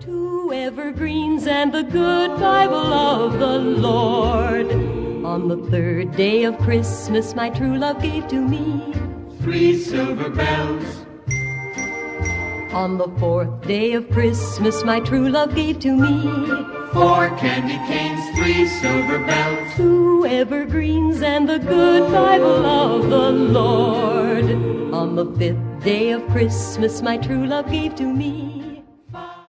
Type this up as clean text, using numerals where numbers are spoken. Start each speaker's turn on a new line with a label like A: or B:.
A: 2 evergreens and the good Bible of the Lord. On the 3rd day of Christmas my true love gave to me
B: 3 silver bells.
A: On the 4th day of Christmas my true love gave to me
B: 4 candy canes, 3 silver bells.
A: 2 evergreens and the good Bible of the Lord. On the 5th day of Christmas my true love gave to me